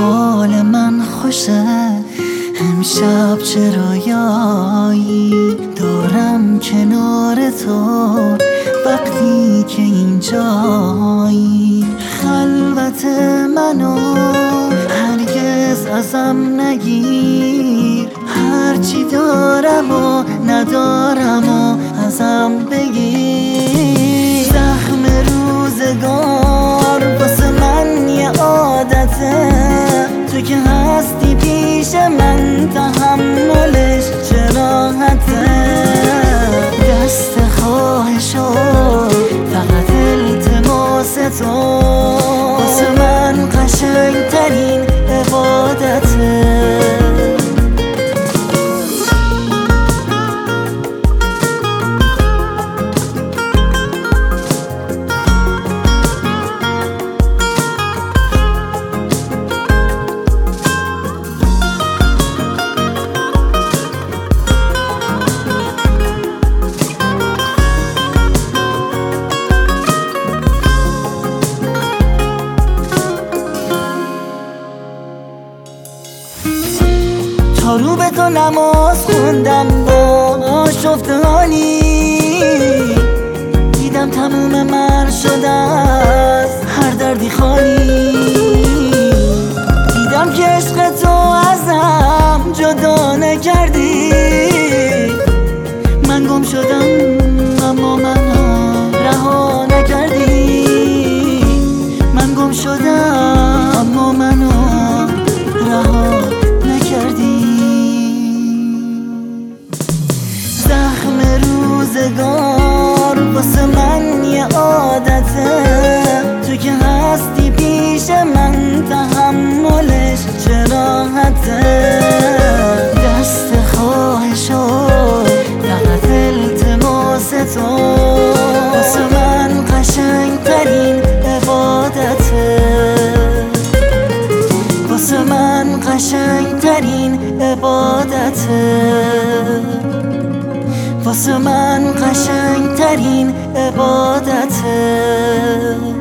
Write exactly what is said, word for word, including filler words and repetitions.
حال من خوشه، امشب چه رویایی دارم کنار تو وقتی که اینجایی. خلوت منو هرگز ازم نگیر، هرچی دارم و ندارم و ازم بگیر. زخم روزگار واسه من یه عادته، تو که هستی پیش من تحملش چه راحته. دست خواهشو فقط التماس تو واسه من قشنگترین عبادته. تا رو به تو نماز خوندم با آشفتانی، دیدم تموم من شده از هر دردی خالی. دیدم که عشق تو ازم جدا نکردی، من گم شدم اما منو رها نکردی. من گم شدم اما منو رها نکردی. زخم روزگار واسه من یه عادته، تو که هستی پیش من تحملش چه راحته. دست خواهشو فقط التماس تو واسه من قشنگترین عبادته. واسه من قشنگترین عبادته. واسه من قشنگترین عبادته.